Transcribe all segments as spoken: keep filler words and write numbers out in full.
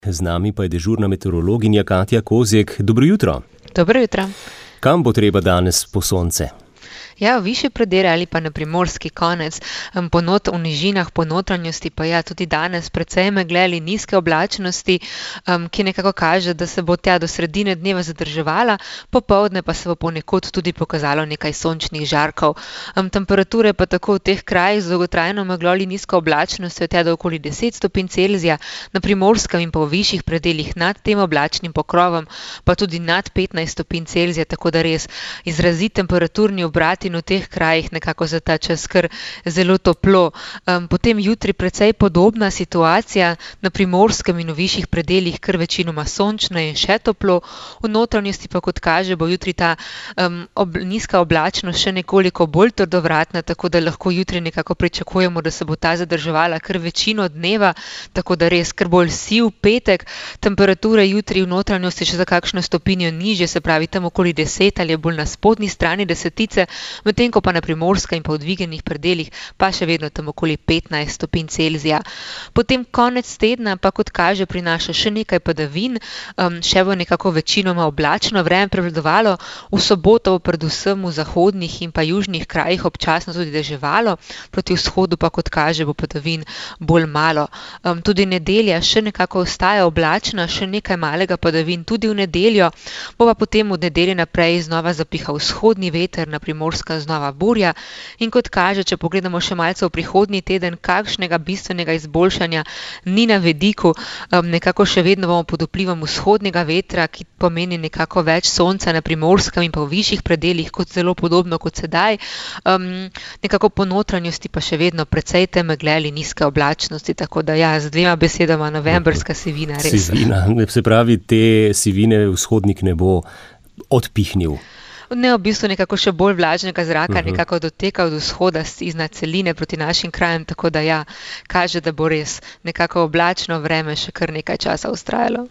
Z nami pa je dežurna meteorologinja Katja Kozjek. Dobro jutro. Dobro jutro. Kam bo treba danes po sonce? Ja, v višje predele ali pa na primorski konec, po not, v nižinah, po notranjosti pa ja, tudi danes precej megle ali nizke oblačnosti, um, ki nekako kaže, da se bo tja do sredine dneva zadrževala, popoldne pa se bo ponekod tudi pokazalo nekaj sončnih žarkov. Um, temperature pa tako v teh krajih z dolgotrajno meglo ali nizko oblačnostjo tja do okoli deset stopinj Celzija, na primorskem in pa v višjih predelih nad tem oblačnim pokrovom, pa tudi nad petnajst stopinj Celzija, tako da res izrazit temperaturni obrat in v teh krajih nekako za ta čas kar zelo toplo. Um, potem jutri precej podobna situacija, na primorskem in v višjih predelih kar večinoma sončno in še toplo, v notranjosti pa kot kaže bo jutri ta um, ob, nizka oblačnost še nekoliko bolj trdovratna, tako da lahko jutri nekako pričakujemo, da se bo ta zadrževala kar večino dneva, tako da res kar bolj siv petek. Temperature jutri v notranjosti še za kakšno stopinjo nižje, se pravi tam okoli deset ali bolj na spodnji strani desetice, medtem ko pa na primorskem in pa v dvigenih predelih pa še vedno tam okoli petnajst stopinj Celzija. Potem konec tedna pa kot kaže prinaša še nekaj padavin, um, še bo nekako večinoma oblačno vreme prevladovalo, v soboto predvsem v zahodnih in pa južnih krajih občasno tudi deževalo, proti vzhodu pa kot kaže bo padavin bolj malo. Um, tudi nedelja še nekako ostaja oblačna, še nekaj malega padavin tudi v nedeljo, bo pa potem od nedelje naprej znova zapihal vzhodni veter, na primorskem znova burja in kot kaže, če pogledamo še malce v prihodnji teden, kakšnega bistvenega izboljšanja ni na vidiku, um, nekako še vedno bomo pod vplivom vzhodnega vetra, ki pomeni nekako več sonca na primorskem in pa v višjih predelih, kot zelo podobno kot sedaj, um, nekako po notranjosti pa še vedno precej te megle ali nizke oblačnosti, tako da ja, z dvema besedama novembrska sivina res. Sivina, se pravi, te sivine vzhodnik ne bo odpihnil. Ne, v bistvu nekako še bolj vlažnega zraka, uh-huh. nekako doteka od vzhoda iznad celine proti našim krajem, tako da ja, kaže, da bo res nekako oblačno vreme še kar nekaj časa vztrajalo.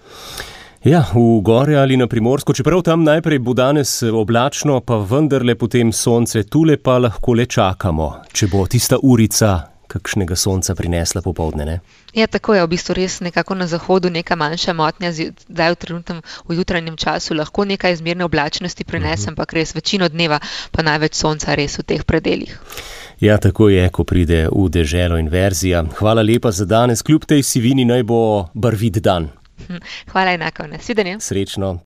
Ja, v gore ali na Primorsko, čeprav tam najprej bo danes oblačno, pa vendarle potem sonce, tule pa lahko le čakamo, če bo tista urica kakšnega sonca prinesla popoldne, ne? Ja, tako je, v bistvu res nekako na zahodu neka manjša motnja, zdaj v trenutnem, v jutranjem času lahko nekaj izmerne oblačnosti prinesem, ampak res večino dneva pa največ sonca res v teh predelih. Ja, tako je, ko pride v deželo inverzija. Hvala lepa za danes, kljub tej sivini naj bo barvit dan. Hvala enako, nasvidenje. Srečno.